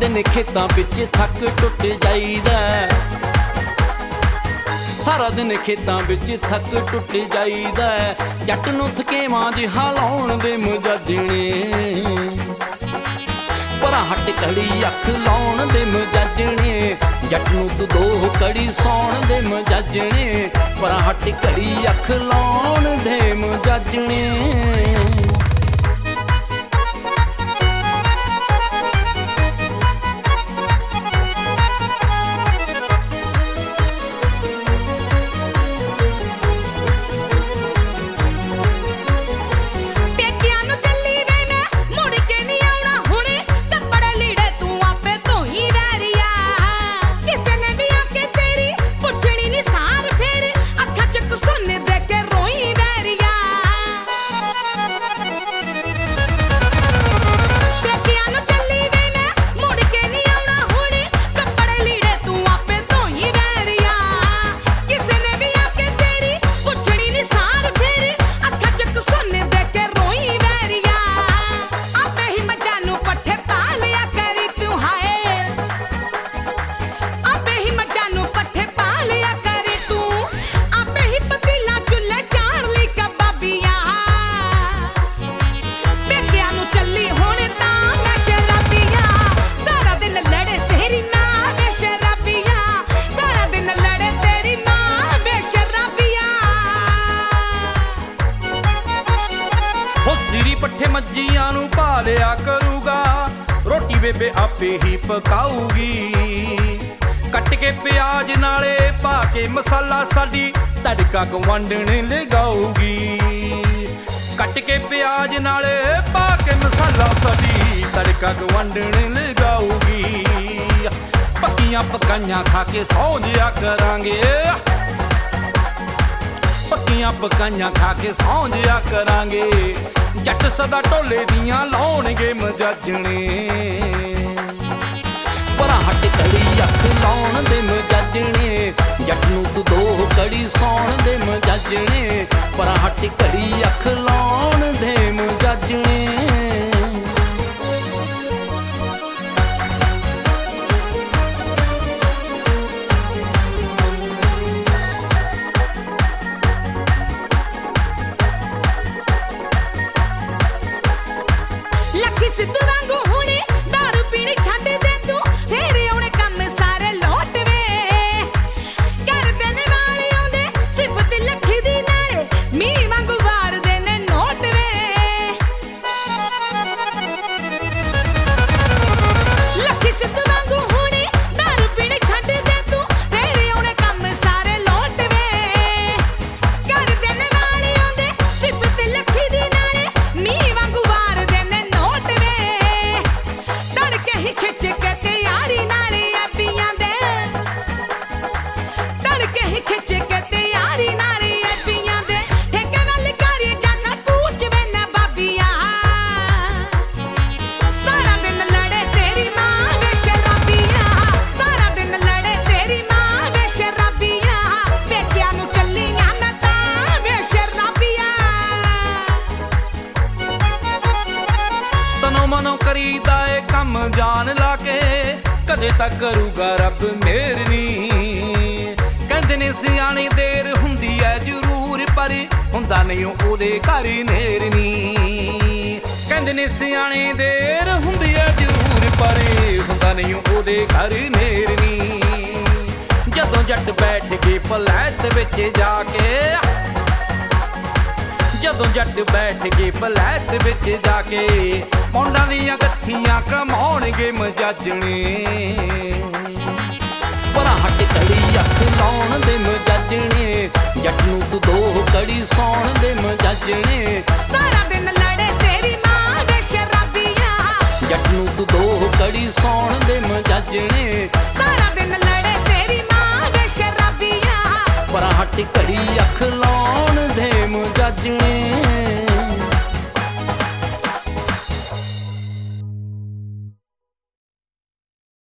दिन खेतां विच थक टुट जाईदा, सारा दिन खेतां विच थक टुट जाईदा। जट नूं थकेवां जिहा लाउण दे मजाजणे, परां हट घड़ी अख लाउण दे मजाजणे। जट नूं तू दो घड़ी सौण दे मजाजणे, परां हट घड़ी अख लाउण दे मजाजणे। पट्ठे मज्जियां नूं पालिया करूगा, रोटी बेबे आपे ही पकाऊगी। कट के प्याज नाले पा के मसाला साडी तड़का गवांढण लगाऊगी। कट के प्याज नाले पा के मसाला साडी तड़का गवांढण लगाऊगी। पक्कियां पकाइयां खा के सौ जिया करांगे, पक्कियां पकाइयां खा के सौ जिया करांगे। जट सदा ढोले दियां लाउणगे मजाजणे, परां हट घड़ी अख लाउण दे मजाजणे। जट नूं तू दो घड़ी सौण दे मजाजणे, परां हट घड़ी अख लाउण दे मजाजणे। सिद्धू वांगू हुणे दारू पीनी छड्ड दे तू, फेर आउणे कम सारे लोट वे। कर देने वाले आउंदे सिफत लखी दी नाले, मींह वांगू वार देने नोट वे। लखी सिद्धू वांगू हुणे दारू पीनी छड्ड दे तू, फेर आउणे कम सारे लोट वे। कर देने वाले आउंदे सिफत लखी दी नाले, मींह वांगू वार देने नोट वे। खिच के तैयारी नाले अबियां दे, तड़के ही खिच के तैयारी नाले अबियां दे। ठेके वाली कारी जाना पूछ मैंने बाबिया, सारा दिन लड़े तेरी माँ वे शराबिया, सारा दिन लड़े तेरी माँ वे शराबिया। बेटियां नूं चलियां मैं तां वे शराबिया। तनो मनो करीदा ए कम जान लाके, कदे तक करूगा रब मेहर नी। कहंदे ने सियाणे देर हुंदी ऐ जरूर, पर हुंदा नहीं ओहदे घर नेर नी। कहंदे ने सियाणे देर हुंदी ऐ जरूर, पर हुंदा नहीं ओहदे घर नेर नी। जदों जट बैठ के पलैत विच जाके, जदों जट बैठ के पलैत विच जाके, पौंडां दियां गत्थियां कमाउणगे मजाजणे। परां हट घड़ी अख लाउण दे मजाजणे, जट नूं तू दो घड़ी सौण दे मजाजणे। सारा दिन लड़े तेरी माँ वे शराबिया, जट नूं तू दो घड़ी सौण दे मजाजणे। सारा दिन लड़े तेरी माँ वे शराबिया, परां हट घड़ी अख लाउण दे मजाजणे।